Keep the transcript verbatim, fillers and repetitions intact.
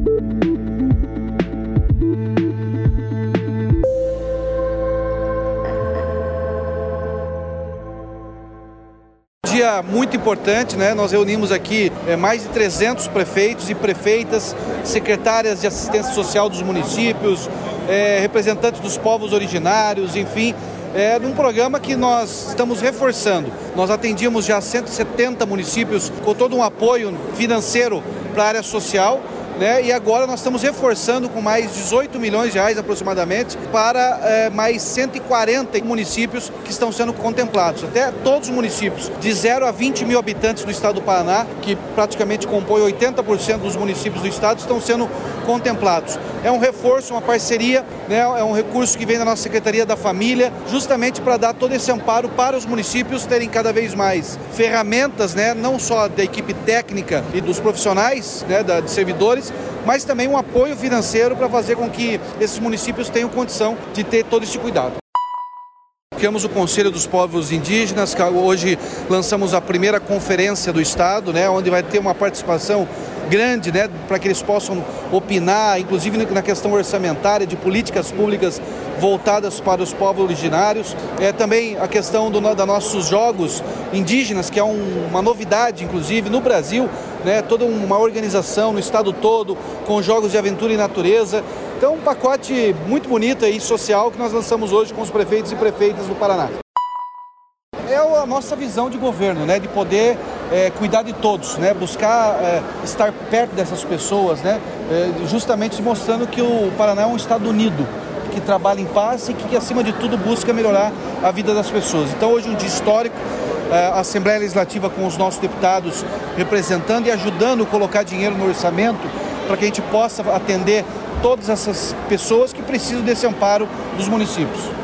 Dia muito importante, né? Nós reunimos aqui é, mais de trezentos prefeitos e prefeitas, secretárias de assistência social dos municípios, é, representantes dos povos originários, enfim, é, num programa que nós estamos reforçando. Nós atendíamos já cento e setenta municípios com todo um apoio financeiro para a área social, né? E agora nós estamos reforçando com mais dezoito milhões de reais aproximadamente para é, mais cento e quarenta municípios que estão sendo contemplados. Até todos os municípios de zero a vinte mil habitantes do estado do Paraná, que praticamente compõem oitenta por cento dos municípios do estado, estão sendo contemplados. É um reforço, uma parceria, né? É um recurso que vem da nossa Secretaria da Família, justamente para dar todo esse amparo para os municípios terem cada vez mais ferramentas, né? Não só da equipe técnica e dos profissionais, né? da, de servidores, mas também um apoio financeiro para fazer com que esses municípios tenham condição de ter todo esse cuidado. Criamos o Conselho dos Povos Indígenas, hoje lançamos a primeira conferência do Estado, né, onde vai ter uma participação grande, né, para que eles possam opinar, inclusive na questão orçamentária, de políticas públicas voltadas para os povos originários. É, também a questão do, da nossos jogos indígenas, que é um, uma novidade, inclusive, no Brasil, né, toda uma organização no estado todo, com jogos de aventura e natureza. Então, um pacote muito bonito e social que nós lançamos hoje com os prefeitos e prefeitas do Paraná. É a nossa visão de governo, né, de poder é, cuidar de todos, né, buscar é, estar perto dessas pessoas, né, é, justamente mostrando que o Paraná é um estado unido, que trabalha em paz e que, acima de tudo, busca melhorar a vida das pessoas. Então, hoje é um dia histórico, a Assembleia Legislativa com os nossos deputados representando e ajudando a colocar dinheiro no orçamento para que a gente possa atender todas essas pessoas que precisam desse amparo dos municípios.